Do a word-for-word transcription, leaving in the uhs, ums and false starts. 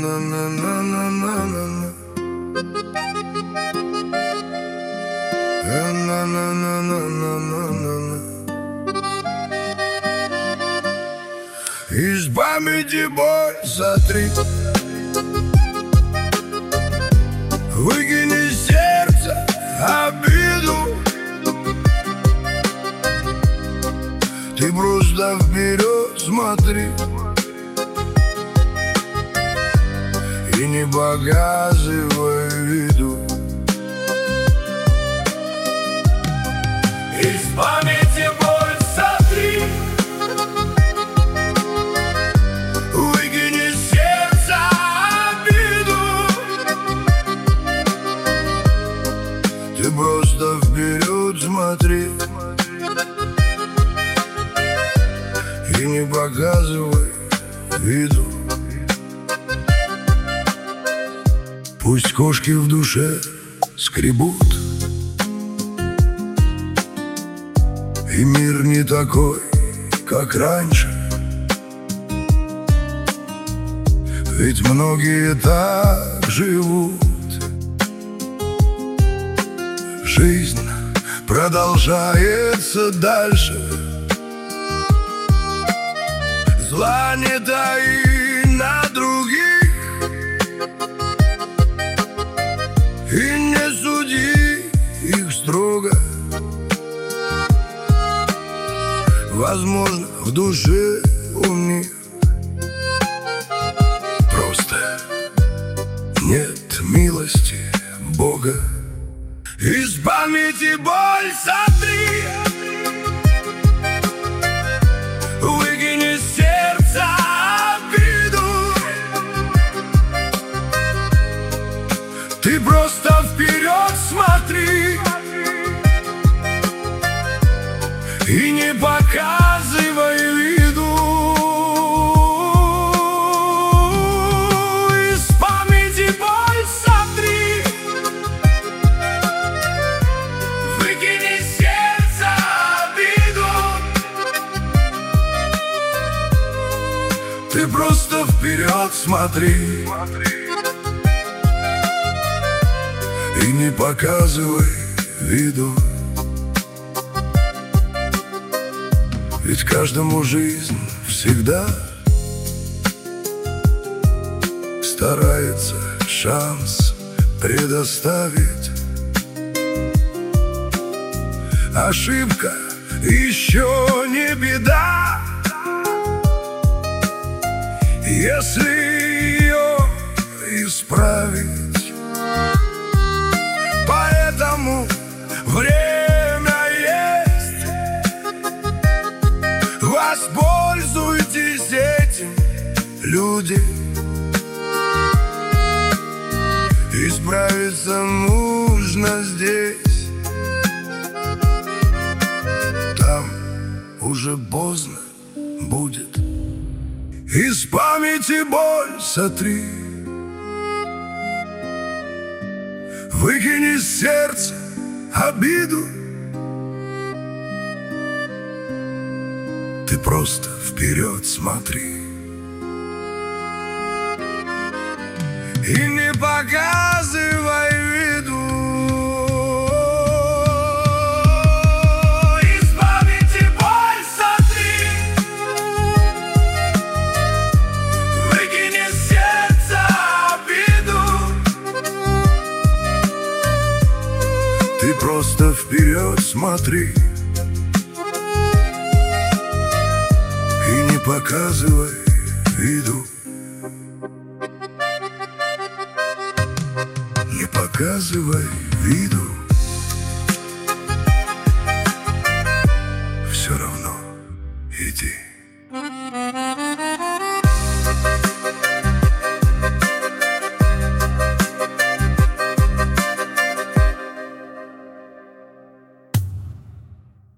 Из памяти боль сотри, выкини из сердца обиду. Ты просто вперед смотри и не показывай виду. Из памяти боль сотри, выкини из сердца обиду. Ты просто вперед смотри и не показывай виду. Пусть кошки в душе скребут, и мир не такой, как раньше. Ведь многие так живут. Жизнь продолжается дальше. Зла не таи на других, и не суди их строго. Возможно, в душе у них просто нет милости Бога. Из памяти боль сотри, выкини из сердца обиду. Ты просто вперед смотри и не показывай виду. Из памяти боль сотри, выкини из сердца обиду. Ты просто вперед смотри и не показывай виду. Ведь каждому жизнь всегда старается шанс предоставить. Ошибка еще не беда, если ее исправить. Поэтому время есть, воспользуйтесь этим, люди. Исправиться нужно здесь, там уже поздно будет. Из памяти боль сотри, выкини из сердца обиду. Ты просто вперед смотри и не показывай виду. Из памяти боль сотри, выкини из сердца обиду. Ты просто вперед смотри и не показывай виду. Не показывай виду.